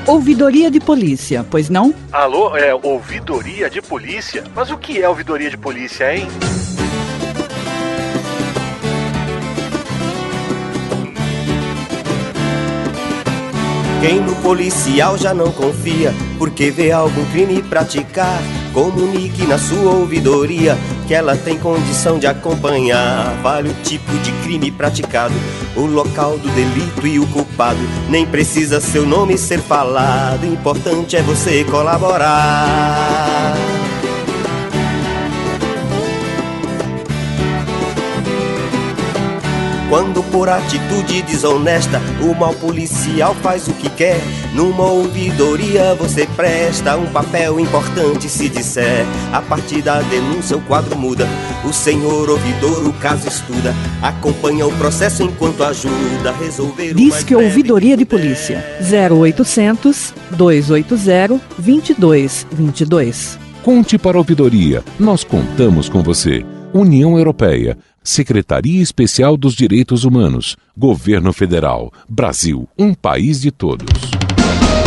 Ouvidoria de polícia, pois não? Alô, ouvidoria de polícia? Mas o que é ouvidoria de polícia, hein? Quem no policial já não confia, porque vê algum crime praticar, comunique na sua ouvidoria, que ela tem condição de acompanhar. Vale o tipo de crime praticado, o local do delito e o culpado. Nem precisa seu nome ser falado, o importante é você colaborar. Quando por atitude desonesta o mau policial faz o que quer, numa ouvidoria você presta um papel importante se disser. A partir da denúncia o quadro muda, o senhor ouvidor o caso estuda, acompanha o processo enquanto ajuda a resolver. Diz que Ouvidoria de Polícia 0800 280 2222. Conte para a ouvidoria, nós contamos com você. União Europeia, Secretaria Especial dos Direitos Humanos, Governo Federal, Brasil, um país de todos.